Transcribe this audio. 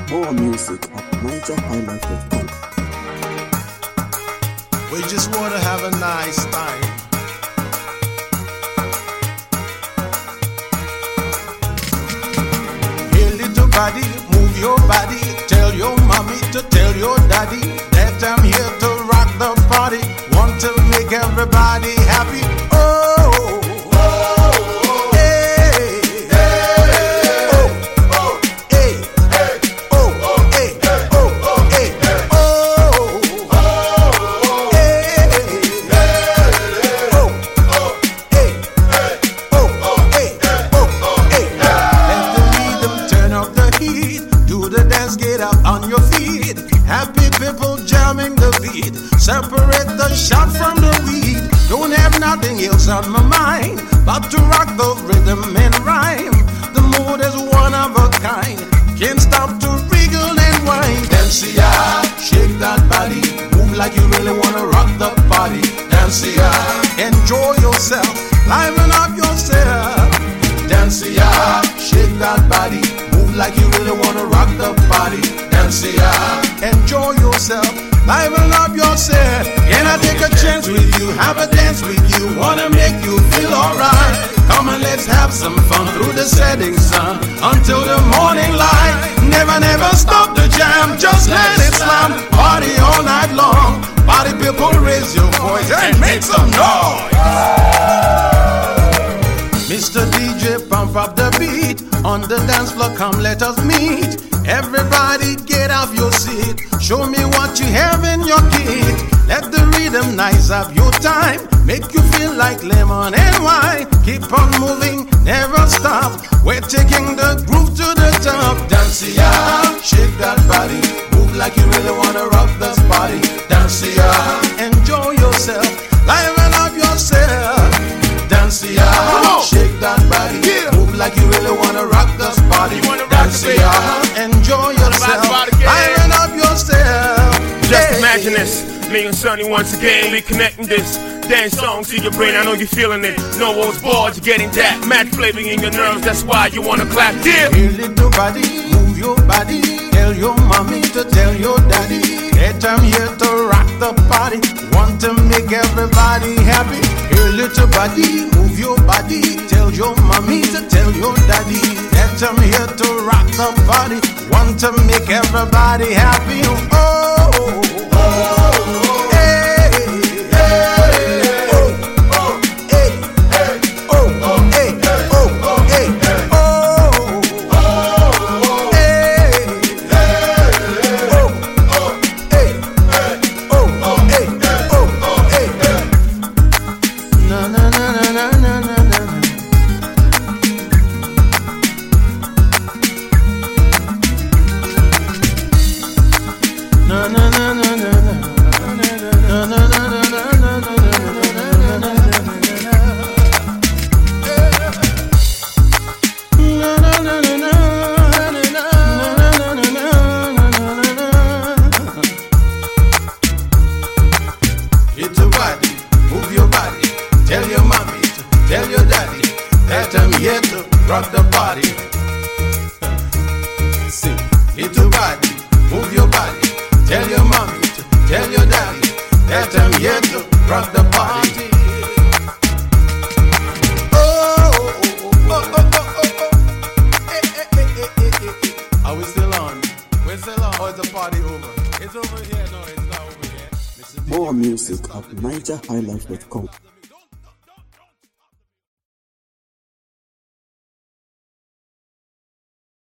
More music at NigerHighlife.com. We just want to have a nice time. Hey little body, move your body. Tell your mommy to tell your daddy that I'm here to rock the party. Want to make everybody happy. Oh, oh, hey, hey, oh, hey, oh, hey, oh, hey, oh, hey, oh, hey. Let the rhythm turn up the heat. Do the dance, get up on your feet. Happy people jamming the beat. Separate the shot from the weed. Don't have nothing else on my mind but to rock the rhythm and rhyme. The mood is one of a kind. Can't stop to wriggle and whine. Dance, yeah, shake that body. Move like you really wanna rock the party. Dance, yeah, enjoy yourself. Liven up yourself. Dance, yeah, shake that body. Move like you really wanna rock the party. Dance, yeah, enjoy yourself. Liven up yourself. Can I take a chance with you? Have a dance with you. Wanna make you feel alright. Come on, let's have some fun through the setting sun until the morning light. Never, never stop the jam. Just let it slam. Party all night long. Party people, raise your voice and make some noise. Mr. DJ, pump up the beat. On the dance floor, come let us meet. Everybody get off your seat. Show me what you have in your kit. Let the rhythm nice up your time. Make you feel like lemon and wine. Keep on moving, never stop. We're taking the groove to the top. Dance, yeah, shake that body. Move like you really wanna rock this party. Dance, yeah, enjoy yourself. Liven up yourself. Dance, yeah, shake that body. Move like you really wanna rock this party. Dance, yeah, enjoy yourself. Liven up yourself. Just imagine this, me and Sonny once again reconnecting this dance song to your brain. I know you're feeling it. No one's bored, you're getting that mad flavor in your nerves. That's why you wanna clap. Yeah. Hey little body, move your body. Tell your mommy to tell your daddy that I'm here to rock the party. Want to make everybody happy. Hey little body, move your body. Tell your mommy to tell your daddy that I'm here to rock the party. Want to make everybody happy. Oh, oh, oh, hey, hey, oh, oh, hey, oh, oh, hey, oh, oh, hey, oh, oh, hey, oh, oh, hey, oh, oh, hey, oh, oh, hey. Na na na na na na na na. Na na na na na na. Na na na na na na na na. Hit your body, move your body. Tell your mommy, tell your daddy that I'm here to rock the party. See, hit your body, move your body. Tell your mommy, tell your daddy that I'm here to rock the party. Oh, oh, oh, oh, oh, oh. Hey, hey, hey, hey, hey, hey. Are we still on? We're still on. Or is the party over? It's over here. No, it's not over here. More music at NigerHighlife.com.